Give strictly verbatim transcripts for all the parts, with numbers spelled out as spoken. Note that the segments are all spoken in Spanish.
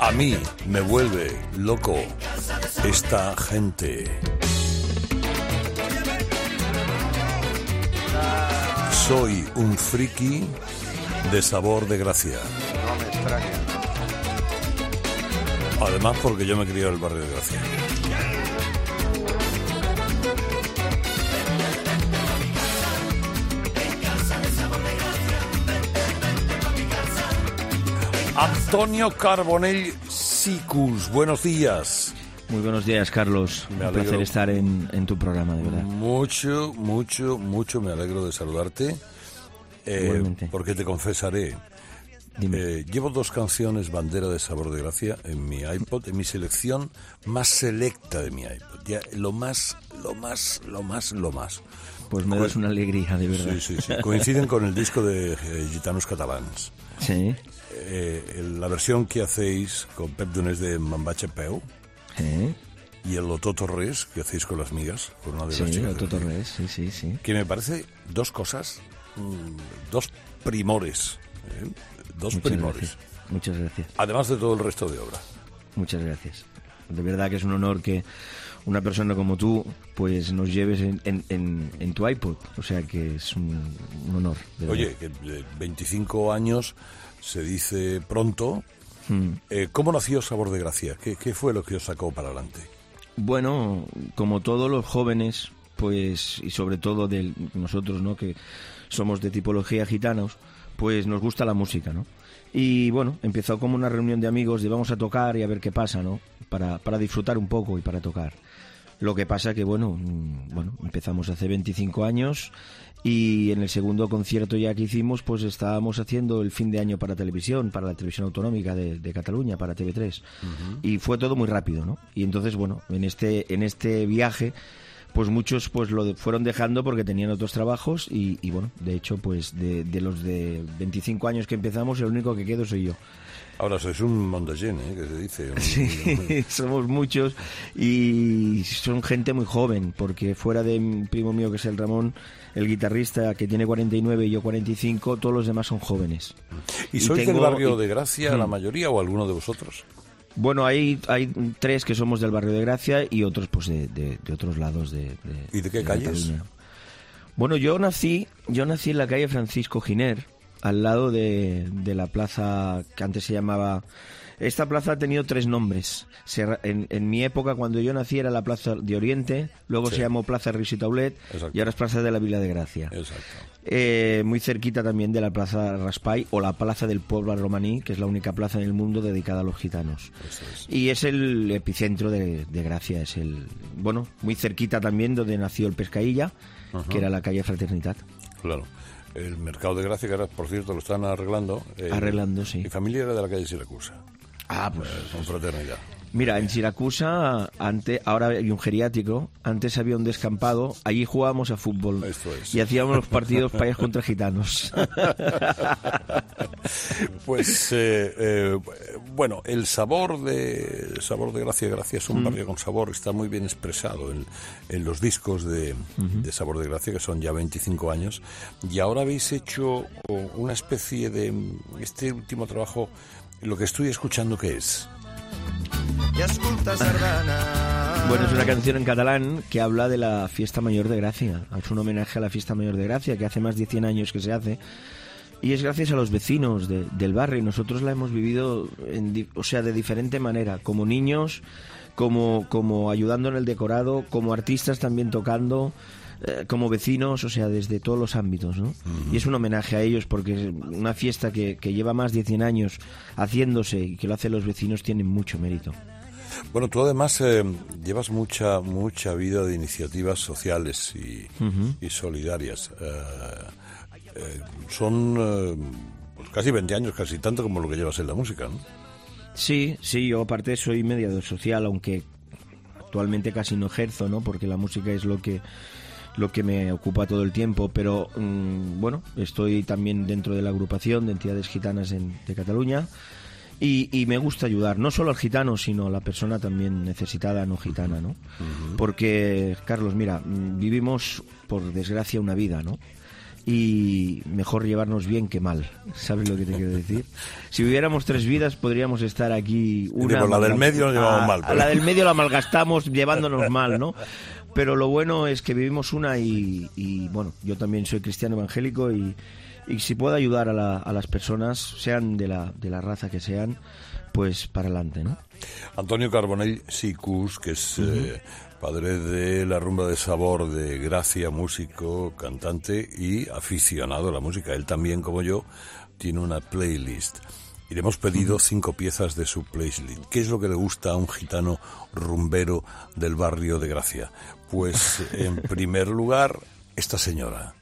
A mí me vuelve loco esta gente. Soy un friki de Sabor de Gracia. No me extraña. Además porque yo me he criado en el barrio de Gracia. Antonio Carbonell Sicus, buenos días. Muy buenos días, Carlos. Me Un alegro. placer estar en, en tu programa, de verdad. Mucho, mucho, mucho me alegro de saludarte. Eh, Igualmente. porque te confesaré, Dime. eh, llevo dos canciones bandera de Sabor de Gracia en mi iPod, en mi selección más selecta de mi iPod. Ya, lo más, lo más, lo más, lo más. Pues me das una alegría, de verdad. Sí, sí, sí. Coinciden con el disco de eh, Gitanos Catalans. Sí. Eh, la versión que hacéis con Pep Donés de Mambache Peu Sí, y el Loto Torres que hacéis con las migas, con una de las sí, chicas. Otto de- Torres, sí, sí, sí. Que me parece dos cosas, mm, dos primores, ¿eh? dos Muchas primores. gracias. Muchas gracias. Además de todo el resto de obra. Muchas gracias. De verdad que es un honor que una persona como tú pues nos lleves en, en, en, en tu iPod. O sea que es un, un honor. de verdad. Oye, que eh, veinticinco años se dice pronto. Mm. Eh, ¿Cómo nació Sabor de Gracia? ¿Qué, ¿Qué fue lo que os sacó para adelante? Bueno, como todos los jóvenes, pues, y sobre todo de nosotros, ¿no?, que somos de tipología gitanos, pues nos gusta la música, ¿no? Y bueno, empezó como una reunión de amigos de vamos a tocar y a ver qué pasa, ¿no? Para, para disfrutar un poco y para tocar. Lo que pasa que, bueno, mm, bueno, empezamos hace veinticinco años y en el segundo concierto ya que hicimos, pues estábamos haciendo el fin de año para televisión, para la televisión autonómica de, de Cataluña, para T V tres. Uh-huh. Y fue todo muy rápido, ¿no? Y entonces, bueno, en este, en este viaje, pues muchos pues lo de, fueron dejando porque tenían otros trabajos y, y bueno, de hecho, pues de, de los de veinticinco años que empezamos, el único que quedo soy yo. Ahora sois un mondallén, ¿eh? Que se dice. Un, Sí, un... somos muchos y son gente muy joven, porque fuera de un primo mío que es el Ramón, el guitarrista que tiene cuarenta y nueve y yo cuarenta y cinco, todos los demás son jóvenes. ¿Y sois y tengo, del barrio y, de Gracia, la mayoría, o alguno de vosotros? Bueno, hay, hay tres que somos del barrio de Gracia y otros pues de, de, de otros lados de, de ¿Y de qué de calles? Cataluña. Bueno, yo nací, yo nací en la calle Francisco Giner, al lado de, de la plaza que antes se llamaba... Esta plaza ha tenido tres nombres. Se, en, en mi época, cuando yo nací, era la Plaza de Oriente, luego Sí. se llamó Plaza Ris i Taulet y ahora es Plaza de la Vila de Gracia. Exacto. Eh, muy cerquita también de la Plaza Raspai o la Plaza del Pueblo Romaní, que es la única plaza en el mundo dedicada a los gitanos. Eso es. Y es el epicentro de, de Gracia, es el... Bueno, muy cerquita también donde nació el Pescailla, uh-huh. que era la calle Fraternidad. Claro. El mercado de Gracia, que ahora, por cierto, lo están arreglando. Eh, Arreglando, sí. Mi familia era de la calle Siracusa. Ah, pues... Eh, con fraternidad. Mira, en Siracusa, antes, ahora hay un geriátrico, antes había un descampado, allí jugábamos a fútbol. Esto es. Y hacíamos los partidos payas contra gitanos. Pues, eh, eh, bueno, el sabor de sabor de Gracia, Gracia es un mm. barrio con sabor, está muy bien expresado en, en los discos de, uh-huh. de Sabor de Gracia, que son ya veinticinco años, y ahora habéis hecho una especie de, este último trabajo, lo que estoy escuchando, ¿qué es? Bueno, es una canción en catalán que habla de la Fiesta Mayor de Gracia. Es un homenaje a la Fiesta Mayor de Gracia, que hace más de cien años que se hace. Y es gracias a los vecinos de, del barrio. Y nosotros la hemos vivido, en, o sea, de diferente manera. Como niños, como, como ayudando en el decorado, como artistas también tocando, eh, como vecinos, o sea, desde todos los ámbitos, ¿no? Uh-huh. Y es un homenaje a ellos porque es una fiesta que, que lleva más de cien años haciéndose y que lo hacen los vecinos tiene mucho mérito. Bueno, tú además eh, llevas mucha mucha vida de iniciativas sociales y, uh-huh. y solidarias. Eh, eh, son eh, pues casi veinte años, casi tanto como lo que llevas en la música, ¿no? Sí, sí, yo aparte soy mediador social, aunque actualmente casi no ejerzo, ¿no? Porque la música es lo que lo que me ocupa todo el tiempo, pero mmm, bueno, estoy también dentro de la agrupación de entidades gitanas en, de Cataluña. Y, y me gusta ayudar, no solo al gitano, sino a la persona también necesitada, no gitana, ¿no? Uh-huh. Porque, Carlos, mira, vivimos, por desgracia, una vida, ¿no? y mejor llevarnos bien que mal. ¿Sabes lo que te quiero decir? Si hubiéramos tres vidas podríamos estar aquí una... Digo, la del medio la llevamos a, mal. Pero... A la del medio la malgastamos llevándonos mal, ¿no? Pero lo bueno es que vivimos una y, y bueno, yo también soy cristiano evangélico y, y si puedo ayudar a, la, a las personas, sean de la, de la raza que sean, pues para adelante, ¿no? Antonio Carbonell Sicus, que es uh-huh. eh, padre de la rumba de sabor de Gracia, músico, cantante y aficionado a la música. Él también, como yo, tiene una playlist. Y le hemos pedido uh-huh. cinco piezas de su playlist. ¿Qué es lo que le gusta a un gitano rumbero del barrio de Gracia? Pues, en primer lugar, esta señora.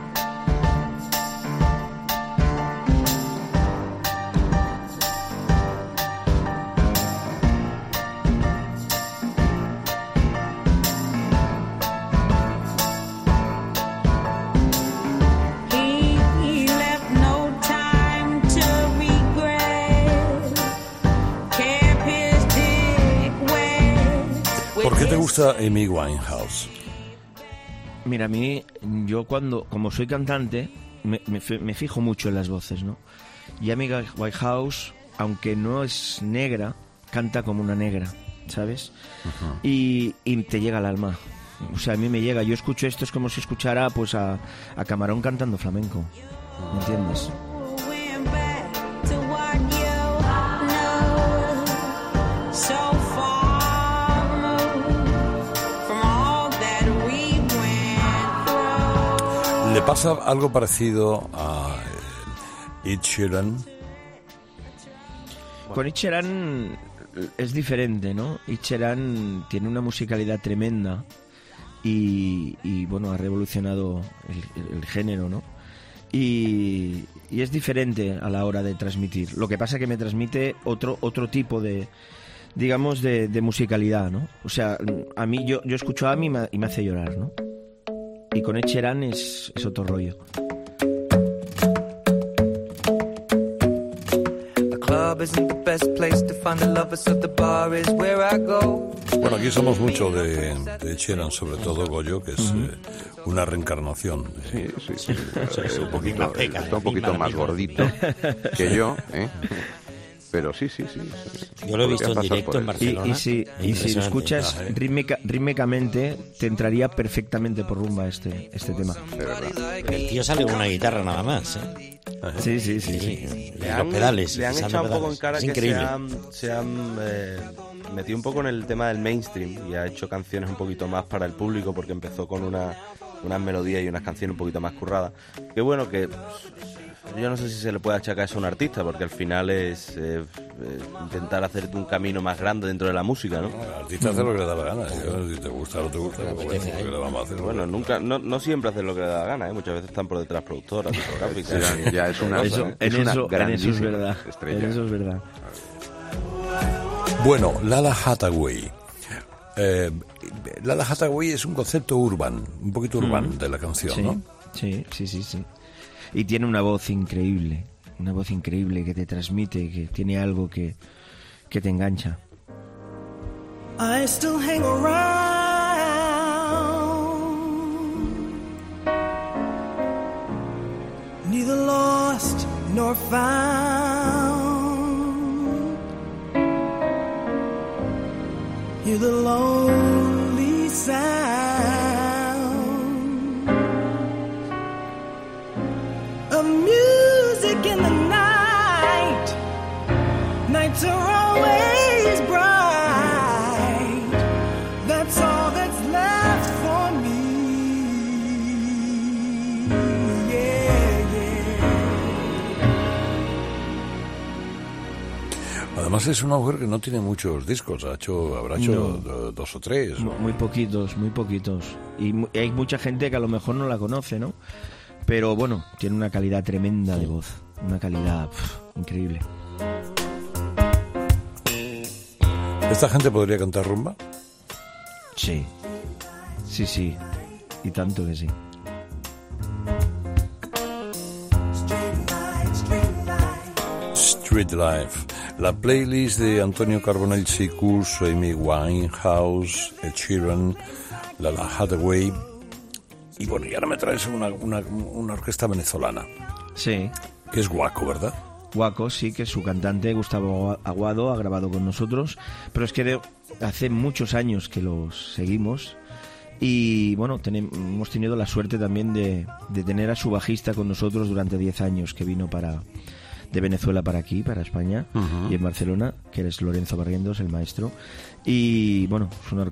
¿Por qué te gusta Amy Winehouse? Mira, a mí, yo cuando, como soy cantante, me, me, me fijo mucho en las voces, ¿no? Y Amy Winehouse, aunque no es negra, canta como una negra, ¿sabes? Uh-huh. Y, y te llega al alma. O sea, a mí me llega. Yo escucho esto, es como si escuchara pues a, a Camarón cantando flamenco. ¿Me entiendes? ¿Le pasa algo parecido a Ed Sheeran? Con Ed Sheeran es diferente, ¿no? Ed Sheeran tiene una musicalidad tremenda y, y bueno, ha revolucionado el, el, el género, ¿no? Y, y es diferente a la hora de transmitir. Lo que pasa es que me transmite otro otro tipo de, digamos, de, de musicalidad, ¿no? O sea, a mí, yo, yo escucho a Amy y me, y me hace llorar, ¿no? Y con Ed Sheeran es, es otro rollo. Bueno, aquí somos mucho de, de Ed Sheeran, sobre todo Goyo, que es uh-huh. eh, una reencarnación. Sí, sí, sí. Es un poquito, está un poquito más gordito que yo, ¿eh? Pero sí, sí, sí. Yo lo he visto en directo en Barcelona. Y, y si, y si lo escuchas ¿eh? rítmica, rítmicamente, te entraría perfectamente por rumba este, este tema. De verdad. El tío sale con una guitarra nada más, ¿eh? Sí, sí, sí. sí. sí. Le han, los pedales. Le han echado un poco en cara es que increíble. se han, se han eh, metido un poco en el tema del mainstream y ha hecho canciones un poquito más para el público porque empezó con una, unas melodías y unas canciones un poquito más curradas. Qué bueno que... Yo no sé si se le puede achacar eso a un artista, porque al final es eh, eh, intentar hacerte un camino más grande dentro de la música, ¿no? No, el artista hace lo que le da la gana. Yo, si te gusta o no te gusta, pues bueno, lo que le vamos a hacer. Bueno, nunca, no, no siempre hace lo que le da la gana, ¿eh? Muchas veces están por detrás productoras, discográficas. Ya, ya es una, eso, es en, una eso, en eso es verdad. Estrella. En eso es verdad. Bueno, Lala Hathaway. Eh, Lala Hathaway es un concepto urban, un poquito urban mm. de la canción, sí, ¿no? Sí, sí, sí, sí. Y tiene una voz increíble, una voz increíble que te transmite, que tiene algo que, que te engancha. I still hang around, neither lost nor found, you're the lonely sound. Music in the night, nights are always bright, that's all that's left for me, yeah, yeah. Además es una mujer que no tiene muchos discos, ha hecho, habrá hecho no. dos o tres. Muy, muy poquitos, muy poquitos. Y hay mucha gente que a lo mejor no la conoce, ¿no? Pero bueno, tiene una calidad tremenda de voz, una calidad pff, increíble. ¿Esta gente podría cantar rumba? Sí, sí, sí, y tanto que sí. Street Life, la playlist de Antonio Carbonell Sicus, Amy Winehouse, Ed Sheeran, Lala Hathaway. Y bueno, y ahora me traes una, una, una orquesta venezolana. Sí. Que es Guaco, ¿verdad? Guaco, sí, que su cantante Gustavo Aguado ha grabado con nosotros, pero es que hace muchos años que los seguimos y bueno, tenemos, hemos tenido la suerte también de, de tener a su bajista con nosotros durante diez años, que vino para de Venezuela para aquí, para España, uh-huh. y en Barcelona, que es Lorenzo Barrientos, el maestro. Y bueno, es una,